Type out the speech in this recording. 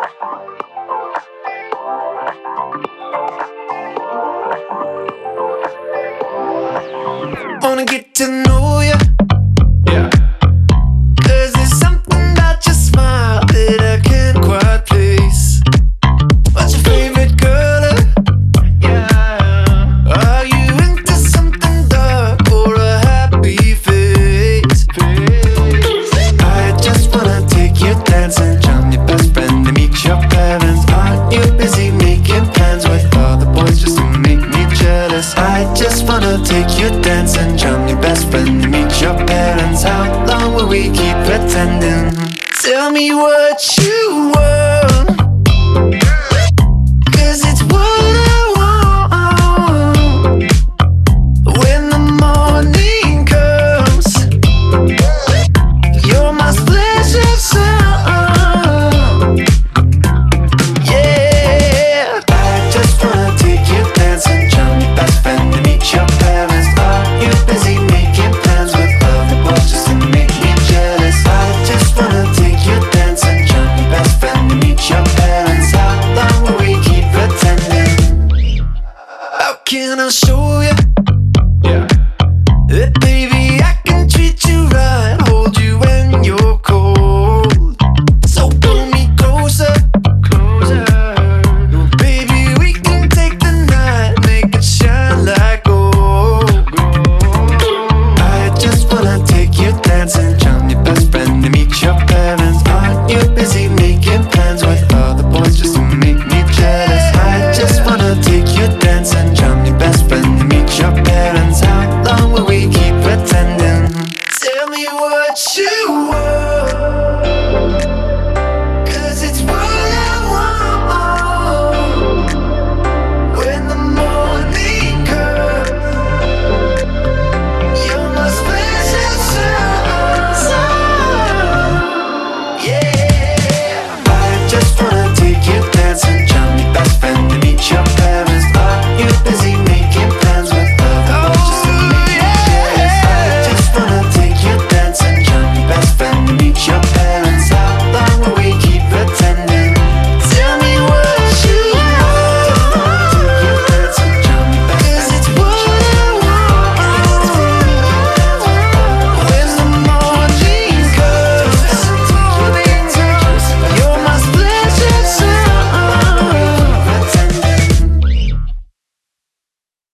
Wanna get to know ya. Yeah. Cause there's something about your smile that I can't quite place. What's your favorite color? Yeah. Are you into something dark or a happy face? I just wanna take you dancing, charm your best friend and meet your parents. Aren't you busy making plans with all the boys just to make me jealous? I just wanna take you dancing, charm your best friend and meet your parents. How long will we keep pretending? Tell me what you